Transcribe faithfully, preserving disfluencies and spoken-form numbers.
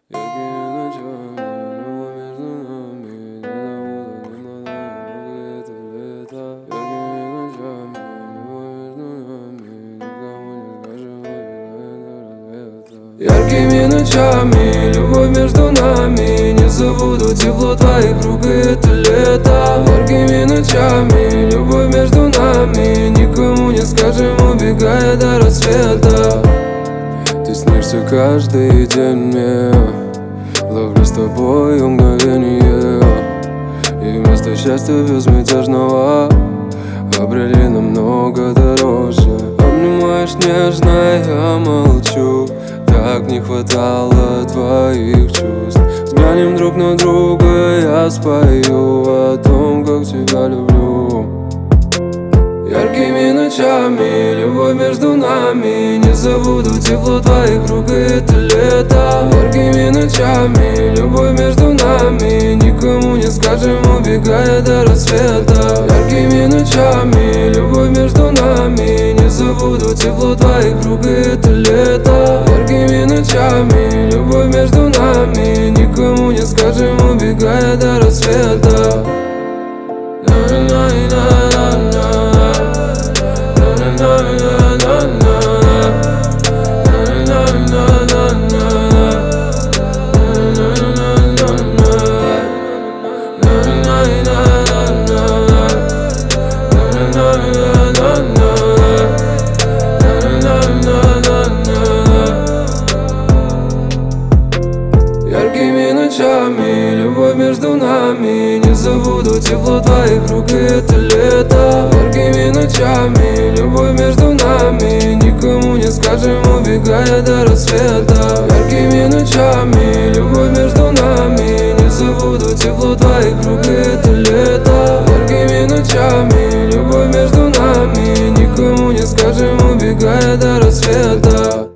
Яркими ночами, любовь между нами, не забуду ни на это лето. Яркими ночами, любовь между нами, никому не скажем, убегает до рассвета. Яркими ночами, любовь между нами, не забуду тепло твоих рук и это лето. Яркими ночами, любовь между нами, никому не скажем, убегая до рассвета. Ты снишься каждый день мне, ловлю с тобой мгновение, и вместо счастья безмятежного обрели намного дороже. Обнимаешь нежно, я молчу, так не хватало твоих чувств. Взглянем друг на друга, я спою о том, как тебя люблю. Яркими ночами, любовь между нами, не забуду тепло твоих рук и это лето. Яркими ночами, любовь между нами, никому не скажем, убегая до рассвета. Яркими ночами, любовь между нами, не забуду тепло твоих рук и это лето. Яркими ночами, любовь между нами, никому не скажем, убегая до рассвета. Яркими ночами, любовь между нами, не забуду тепло твоих рук и это лето. Яркими ночами, любовь между нами, никому не скажем, убегая до рассвета. Яркими ночами, любовь между нами, не забуду тепло твоих рук и это лето. Яркими ночами, любовь между нами, никому не скажем, убегая до рассвета.